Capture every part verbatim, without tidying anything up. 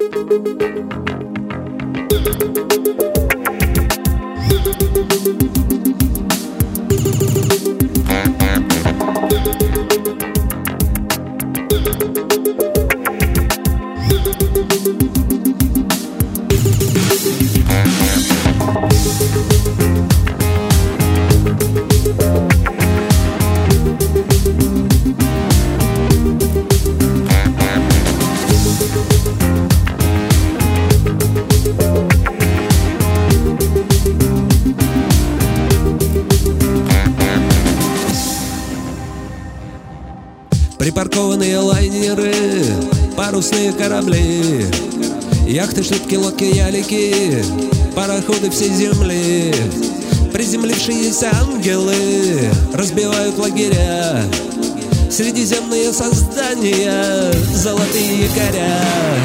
Припаркованные лайнеры, парусные корабли, яхты, шлюпки, лодки, ялики, пароходы всей земли. Приземлившиеся ангелы разбивают лагеря, средиземные создания, золотые якоря.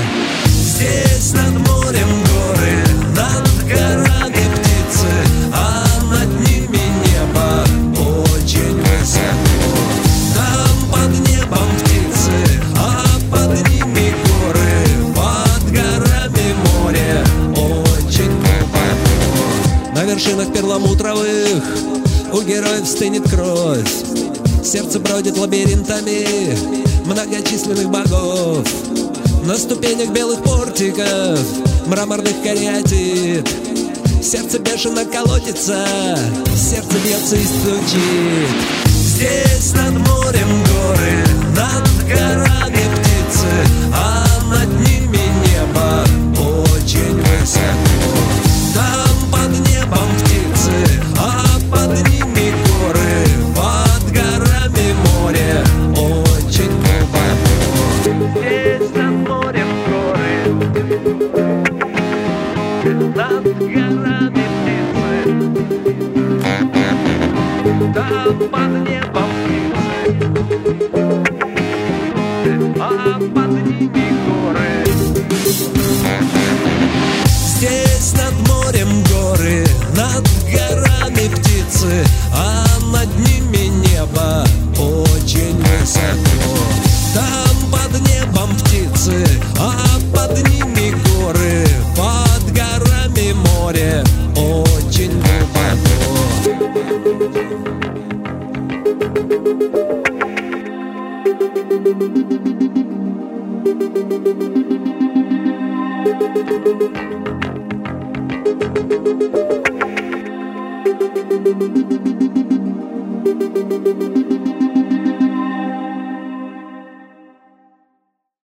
Здесь над морем горы, над горами птицы, а над ними небо очень высоко. Там под небом птицы, а под ними горы, под горами море очень глубоко. На вершинах перламутровых у героев стынет кровь, сердце бродит лабиринтами многочисленных богов. На ступенях белых портиков, мраморных кариатид, сердце бешено колотится, сердце бьется и стучит. Здесь над морем горы, над горами птицы, а над ними небо очень высоко. Там под небом птицы, а под ними горы, под горами море очень глубоко. Здесь над морем горы, над горами птицы, там под небом птицы, а под ними горы. Здесь над морем горы, над горами птицы, а над ними небо очень высоко. Там под небом птицы, а под ними горы, под горами море очень глубоко. Thank you.